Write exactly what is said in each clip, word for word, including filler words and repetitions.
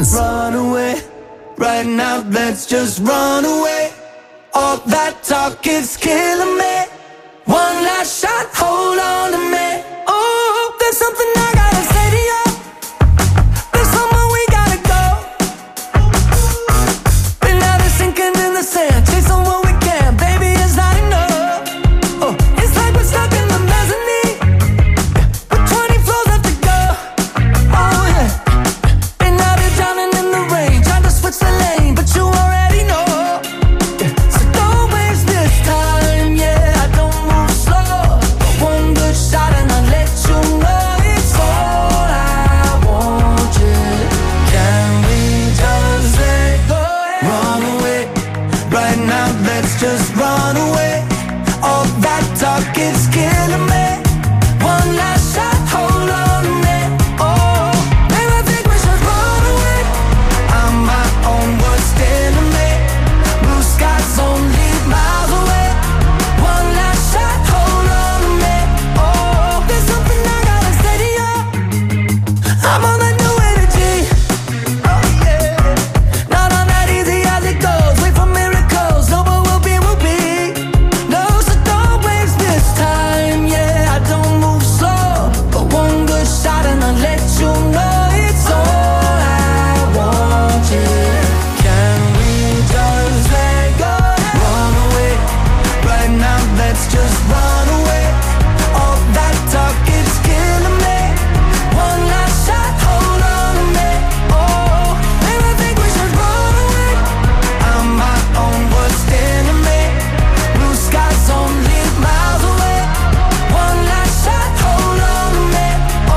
eins. Run away, right now let's just run away. All that talk is killing me. One last shot, hold on to me. Oh, there's something I gotta say to you. There's somewhere we gotta go. Been out of sinking in the sand, chasing what we can, baby, it's not enough. Oh, it's like we're stuck in the mezzanine, with twenty floors left to go. Oh yeah, been out here drowning in the rain, trying to switch the lane, but you already know. Yeah. So don't waste this time, yeah, I don't move slow. But one good shot and I'll let you know it's all I want, yeah. Can we just let go? Run away, right now let's just run away. All that talk is killing me. One last shot, hold on to me. Oh, maybe I think we should run away. I'm my own worst enemy. Blue skies only miles away. One last shot, hold on to me. Oh, there's something I gotta say to you. I'm on that new energy. Oh yeah, not on that easy as it goes. Wait for miracles, no, but we'll be, we'll be. No, so don't waste this time. Yeah, I don't move slow, but one good shot and I'll let you know it's all I want. Yeah, can we just let go? Run away, right now let's just run away. All that talk is killing me. One last shot, hold on to me. Oh, maybe I think we should run away. I'm my own worst enemy. Blue skies only miles away. One last shot, hold on to me. Oh,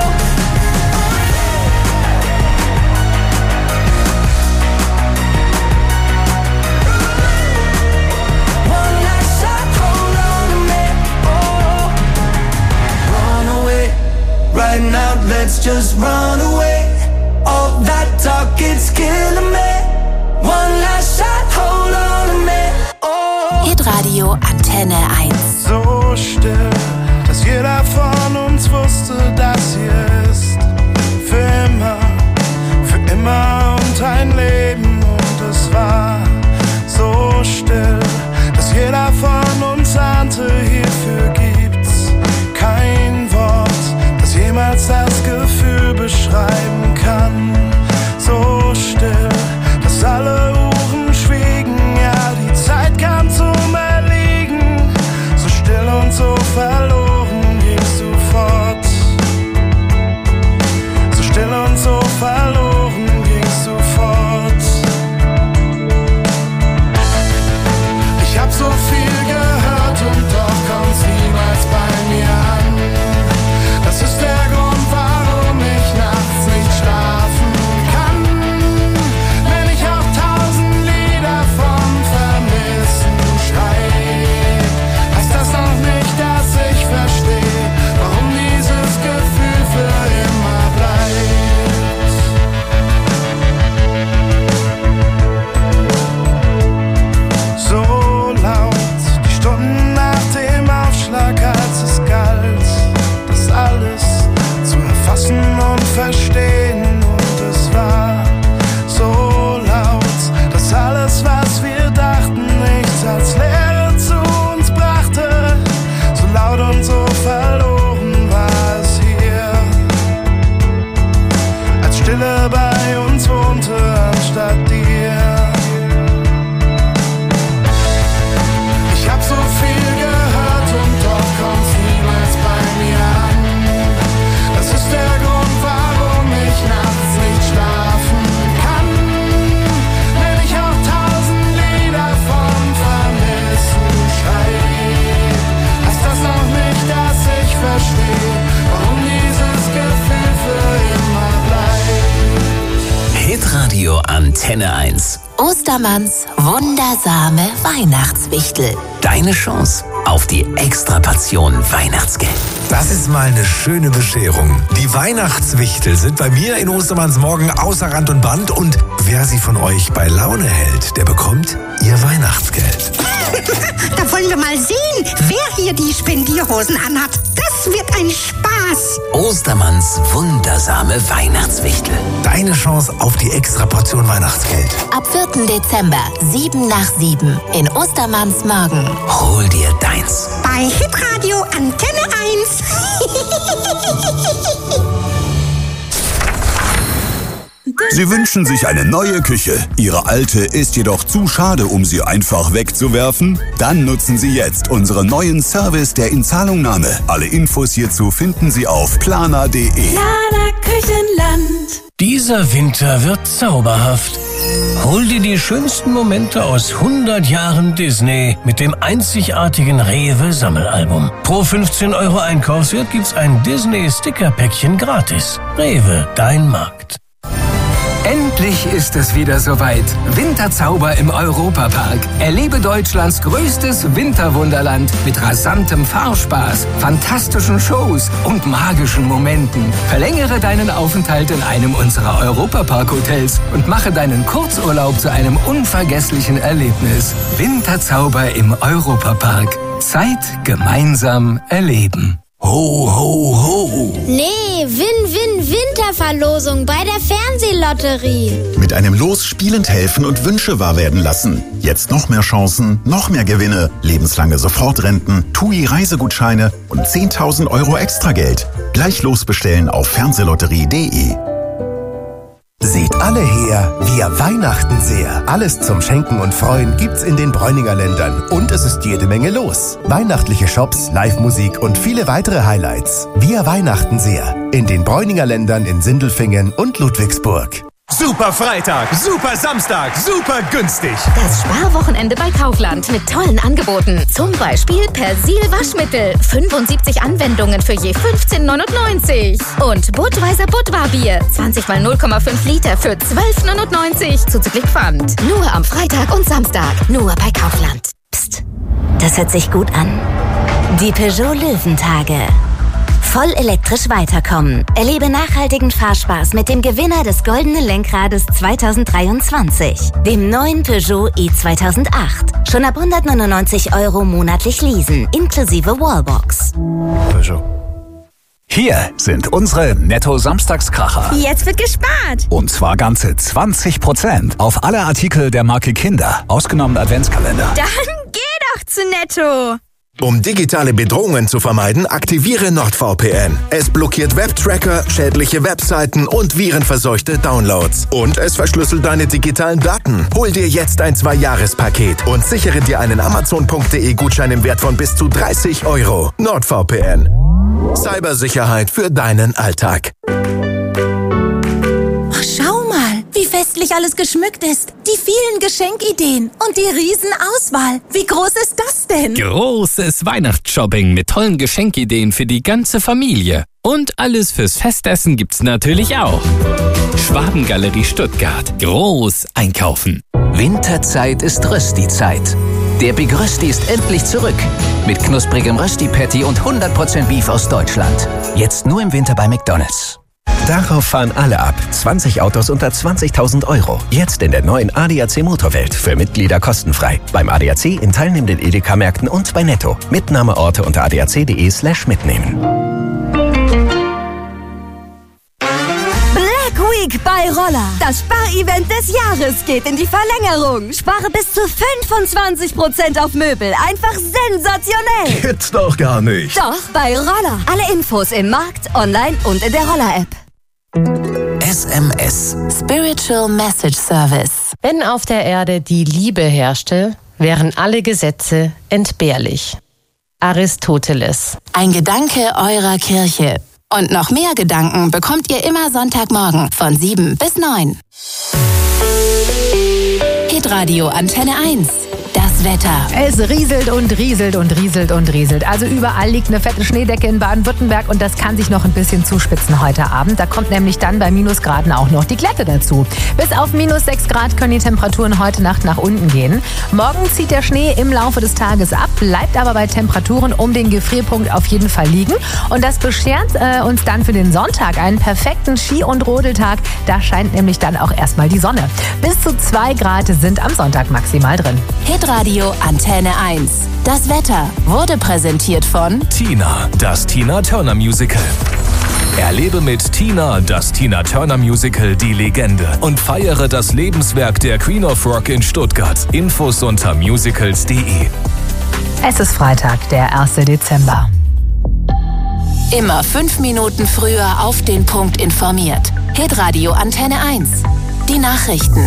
one last shot, hold on to me. Oh, run away, right now let's just run away. All that talk is killing me. One last shot, hold on to me. Oh. Hitradio Antenne eins. So still, dass jeder von uns wusste, das hier ist für immer, für immer und ein Leben. Und es war so still, dass jeder von uns ahnte, hierfür gibt's kein Wort, das jemals das Gefühl beschreiben kann. So still, dass alle Uhren schwiegen, ja, die Zeit kam zum Erliegen. So still und so verloren gingst du fort. So still und so verloren gingst du fort. Ich hab so viel gehört und doch kommt's niemals bei mir an. Das ist der Grund, warum ich nachts nicht schlafen kann. Wenn ich auch tausend Lieder vom Vermissen schreib, heißt das noch nicht, dass ich verstehe, warum dieses Gefühl für immer bleibt. So laut, die Stunden nach dem Aufschlag, als es galt, das alles zu erfassen und verstehen. Und es war so laut, dass alles, was wir dachten, nichts als Leere zu uns brachte. So laut und so verloren war es hier, als Stille bei uns wohnte anstatt dir. Ich hab so viel gehört und doch kommt's niemals bei mir an. Das ist der Grund, warum ich nachts nicht schlafen kann. Wenn ich auch tausend Lieder vom Vermissen schreib, heißt das noch nicht, dass ich verstehe, warum dieses Gefühl für immer bleibt. Hitradio Antenne eins. Ostermanns wundersame Weihnachtswichtel. Deine Chance auf die Extraportion Weihnachtsgeld. Das ist mal eine schöne Bescherung. Die Weihnachtswichtel sind bei mir in Ostermanns Morgen außer Rand und Band. Und wer sie von euch bei Laune hält, der bekommt ihr Weihnachtsgeld. Da wollen wir mal sehen, wer hier die Spendierhosen anhat. Das wird ein Spaß. Ostermanns wundersame Weihnachtswichtel. Deine Chance auf die extra Portion Weihnachtsgeld. Ab vierten Dezember, sieben nach sieben, in Ostermanns Morgen. Hol dir deins. Bei Hitradio Antenne eins. Sie wünschen sich eine neue Küche. Ihre alte ist jedoch zu schade, um sie einfach wegzuwerfen? Dann nutzen Sie jetzt unseren neuen Service der Inzahlungnahme. Alle Infos hierzu finden Sie auf planer punkt de. Planer Küchenland. Dieser Winter wird zauberhaft. Hol dir die schönsten Momente aus hundert Jahren Disney mit dem einzigartigen Rewe-Sammelalbum. Pro fünfzehn Euro Einkaufswert gibt's ein Disney-Sticker-Päckchen gratis. Rewe, dein Markt. Endlich ist es wieder soweit. Winterzauber im Europapark. Erlebe Deutschlands größtes Winterwunderland mit rasantem Fahrspaß, fantastischen Shows und magischen Momenten. Verlängere deinen Aufenthalt in einem unserer Europapark-Hotels und mache deinen Kurzurlaub zu einem unvergesslichen Erlebnis. Winterzauber im Europapark. Zeit gemeinsam erleben. Ho, ho, ho. Nee, Win-Win-Winterverlosung bei der Fernsehlotterie. Mit einem Los spielend helfen und Wünsche wahr werden lassen. Jetzt noch mehr Chancen, noch mehr Gewinne, lebenslange Sofortrenten, T U I Reisegutscheine und zehntausend Euro Extrageld. Gleich losbestellen auf fernsehlotterie punkt de. Seht alle her, wir Weihnachten sehr. Alles zum Schenken und Freuen gibt's in den Bräuninger Ländern. Und es ist jede Menge los. Weihnachtliche Shops, Live-Musik und viele weitere Highlights. Wir Weihnachten sehr. In den Bräuninger Ländern in Sindelfingen und Ludwigsburg. Super Freitag, super Samstag, super günstig. Das Sparwochenende bei Kaufland mit tollen Angeboten. Zum Beispiel Persil Waschmittel. fünfundsiebzig Anwendungen für je fünfzehn neunundneunzig. Und Budweiser Budvar-Bier. zwanzig mal null Komma fünf Liter für zwölf neunundneunzig. Zuzüglich Pfand. Nur am Freitag und Samstag. Nur bei Kaufland. Psst, das hört sich gut an. Die Peugeot Löwentage. Voll elektrisch weiterkommen. Erlebe nachhaltigen Fahrspaß mit dem Gewinner des Goldenen Lenkrades zweitausenddreiundzwanzig, dem neuen Peugeot e zweitausendacht. Schon ab hundertneunundneunzig Euro monatlich leasen, inklusive Wallbox. Peugeot. Hier sind unsere Netto-Samstagskracher. Jetzt wird gespart. Und zwar ganze zwanzig Prozent auf alle Artikel der Marke Kinder, ausgenommen Adventskalender. Dann geh doch zu Netto. Um digitale Bedrohungen zu vermeiden, aktiviere NordVPN. Es blockiert Webtracker, schädliche Webseiten und virenverseuchte Downloads. Und es verschlüsselt deine digitalen Daten. Hol dir jetzt ein Zwei-Jahres-Paket und sichere dir einen Amazon Punkt de Gutschein im Wert von bis zu dreißig Euro. NordVPN. Cybersicherheit für deinen Alltag. Schau mal, wie festlich alles geschmückt ist. Die vielen Geschenkideen und die Riesenauswahl. Wie groß ist das denn? Großes Weihnachtsshopping mit tollen Geschenkideen für die ganze Familie. Und alles fürs Festessen gibt's natürlich auch. Schwabengalerie Stuttgart. Groß einkaufen. Winterzeit ist Rösti-Zeit. Der Big Rösti ist endlich zurück. Mit knusprigem Rösti-Patty und hundert Prozent Beef aus Deutschland. Jetzt nur im Winter bei McDonald's. Darauf fahren alle ab. zwanzig Autos unter zwanzigtausend Euro. Jetzt in der neuen A D A C Motorwelt. Für Mitglieder kostenfrei. Beim A D A C in teilnehmenden Edeka-Märkten und bei Netto. Mitnahmeorte unter adac punkt de slash mitnehmen. Black Week bei Roller. Das Spar-Event des Jahres geht in die Verlängerung. Spare bis zu fünfundzwanzig Prozent auf Möbel. Einfach sensationell. Gibt's doch gar nicht. Doch, bei Roller. Alle Infos im Markt, online und in der Roller-App. S M S. Spiritual Message Service. Wenn auf der Erde die Liebe herrschte, wären alle Gesetze entbehrlich. Aristoteles. Ein Gedanke eurer Kirche. Und noch mehr Gedanken bekommt ihr immer Sonntagmorgen von sieben bis neun. Hitradio Antenne eins. Das Wetter. Es rieselt und rieselt und rieselt und rieselt. Also überall liegt eine fette Schneedecke in Baden-Württemberg und das kann sich noch ein bisschen zuspitzen heute Abend. Da kommt nämlich dann bei Minusgraden auch noch die Glätte dazu. Bis auf minus sechs Grad können die Temperaturen heute Nacht nach unten gehen. Morgen zieht der Schnee im Laufe des Tages ab, bleibt aber bei Temperaturen um den Gefrierpunkt auf jeden Fall liegen. Und das beschert äh, uns dann für den Sonntag einen perfekten Ski- und Rodeltag. Da scheint nämlich dann auch erstmal die Sonne. Bis zu zwei Grad sind am Sonntag maximal drin. Hitradio Hitradio Antenne eins. Das Wetter wurde präsentiert von Tina, das Tina Turner Musical. Erlebe mit Tina, das Tina Turner Musical, die Legende und feiere das Lebenswerk der Queen of Rock in Stuttgart. Infos unter musicals punkt de. Es ist Freitag, der erster Dezember. Immer fünf Minuten früher auf den Punkt informiert. Hitradio Antenne eins. Die Nachrichten.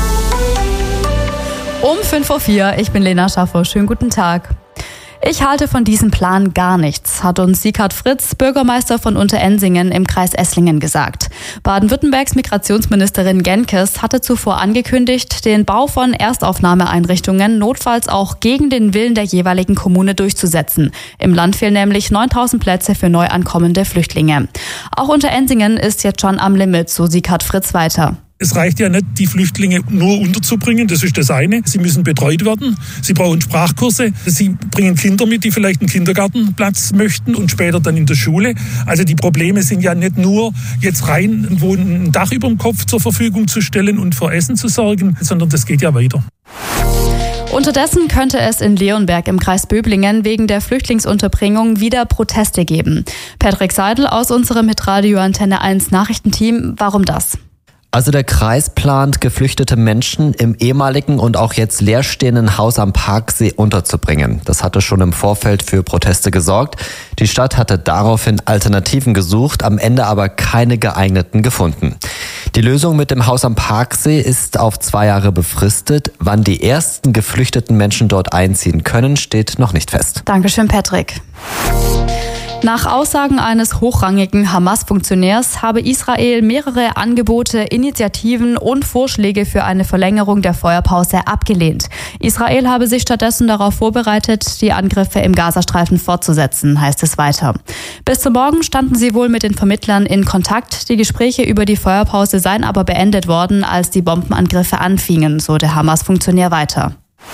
Um fünf Uhr vier, ich bin Lena Schaffer. Schönen guten Tag. Ich halte von diesem Plan gar nichts, hat uns Sieghard Fritz, Bürgermeister von Unterensingen im Kreis Esslingen, gesagt. Baden-Württembergs Migrationsministerin Genkes hatte zuvor angekündigt, den Bau von Erstaufnahmeeinrichtungen notfalls auch gegen den Willen der jeweiligen Kommune durchzusetzen. Im Land fehlen nämlich neuntausend Plätze für neu ankommende Flüchtlinge. Auch Unterensingen ist jetzt schon am Limit, so Sieghard Fritz weiter. Es reicht ja nicht, die Flüchtlinge nur unterzubringen, das ist das eine. Sie müssen betreut werden, sie brauchen Sprachkurse, sie bringen Kinder mit, die vielleicht einen Kindergartenplatz möchten und später dann in der Schule. Also die Probleme sind ja nicht nur jetzt rein, wo ein Dach über dem Kopf zur Verfügung zu stellen und für Essen zu sorgen, sondern das geht ja weiter. Unterdessen könnte es in Leonberg im Kreis Böblingen wegen der Flüchtlingsunterbringung wieder Proteste geben. Patrick Seidel aus unserem Hitradio Antenne eins Nachrichtenteam, warum das? Also der Kreis plant, geflüchtete Menschen im ehemaligen und auch jetzt leerstehenden Haus am Parksee unterzubringen. Das hatte schon im Vorfeld für Proteste gesorgt. Die Stadt hatte daraufhin Alternativen gesucht, am Ende aber keine geeigneten gefunden. Die Lösung mit dem Haus am Parksee ist auf zwei Jahre befristet. Wann die ersten geflüchteten Menschen dort einziehen können, steht noch nicht fest. Dankeschön, Patrick. Nach Aussagen eines hochrangigen Hamas-Funktionärs habe Israel mehrere Angebote, Initiativen und Vorschläge für eine Verlängerung der Feuerpause abgelehnt. Israel habe sich stattdessen darauf vorbereitet, die Angriffe im Gazastreifen fortzusetzen, heißt es weiter. Bis zum Morgen standen sie wohl mit den Vermittlern in Kontakt. Die Gespräche über die Feuerpause seien aber beendet worden, als die Bombenangriffe anfingen, so der Hamas-Funktionär weiter.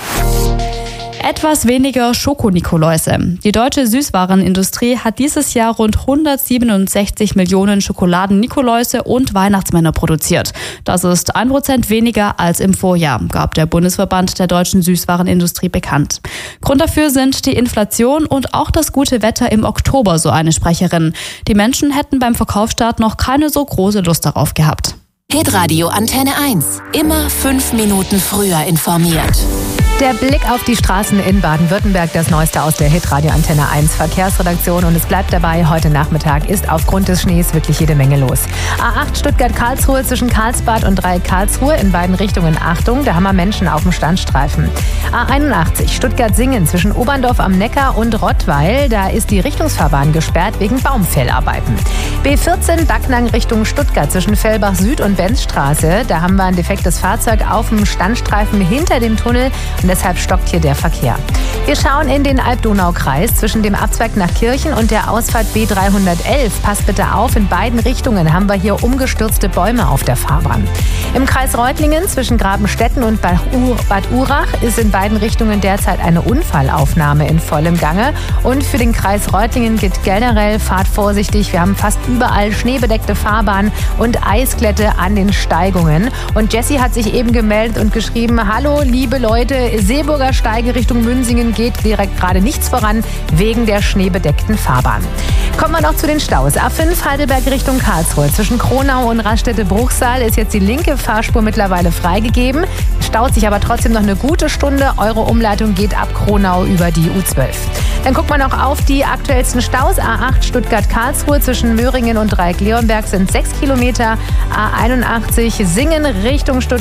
Etwas weniger Schokonikoläuse. Die deutsche Süßwarenindustrie hat dieses Jahr rund hundertsiebenundsechzig Millionen Schokoladen-Nikoläuse und Weihnachtsmänner produziert. Das ist ein Prozent weniger als im Vorjahr, gab der Bundesverband der deutschen Süßwarenindustrie bekannt. Grund dafür sind die Inflation und auch das gute Wetter im Oktober, so eine Sprecherin. Die Menschen hätten beim Verkaufsstart noch keine so große Lust darauf gehabt. Hitradio Antenne eins. Immer fünf Minuten früher informiert. Der Blick auf die Straßen in Baden-Württemberg, das Neueste aus der Hitradio Antenne eins Verkehrsredaktion. Und es bleibt dabei, heute Nachmittag ist aufgrund des Schnees wirklich jede Menge los. A acht Stuttgart-Karlsruhe zwischen Karlsbad und Dreieck Karlsruhe in beiden Richtungen. Achtung, da haben wir Menschen auf dem Standstreifen. A einundachtzig Stuttgart-Singen zwischen Oberndorf am Neckar und Rottweil. Da ist die Richtungsfahrbahn gesperrt wegen Baumfällarbeiten. B vierzehn Backnang Richtung Stuttgart zwischen Fellbach Süd und Benzstraße. Da haben wir ein defektes Fahrzeug auf dem Standstreifen hinter dem Tunnel. Und deshalb stockt hier der Verkehr. Wir schauen in den Alb-Donau-Kreis zwischen dem Abzweig nach Kirchen und der Ausfahrt B dreihundertelf. Passt bitte auf, in beiden Richtungen haben wir hier umgestürzte Bäume auf der Fahrbahn. Im Kreis Reutlingen zwischen Grabenstetten und Bad Urach ist in beiden Richtungen derzeit eine Unfallaufnahme in vollem Gange. Und für den Kreis Reutlingen gilt generell, fahrt vorsichtig. Wir haben fast überall schneebedeckte Fahrbahn und Eisglätte an den Steigungen. Und Jessie hat sich eben gemeldet und geschrieben, hallo liebe Leute, Seeburger Steige Richtung Münsingen geht direkt gerade nichts voran wegen der schneebedeckten Fahrbahn. Kommen wir noch zu den Staus. A fünf Heidelberg Richtung Karlsruhe. Zwischen Kronau und Raststätte-Bruchsal ist jetzt die linke Fahrspur mittlerweile freigegeben. Staut sich aber trotzdem noch eine gute Stunde. Eure Umleitung geht ab Kronau über die U zwölf. Dann guckt man noch auf die aktuellsten Staus. A acht Stuttgart-Karlsruhe zwischen Möhringen und Dreieck-Leonberg sind sechs Kilometer. A einundachtzig Singen Richtung Stuttgart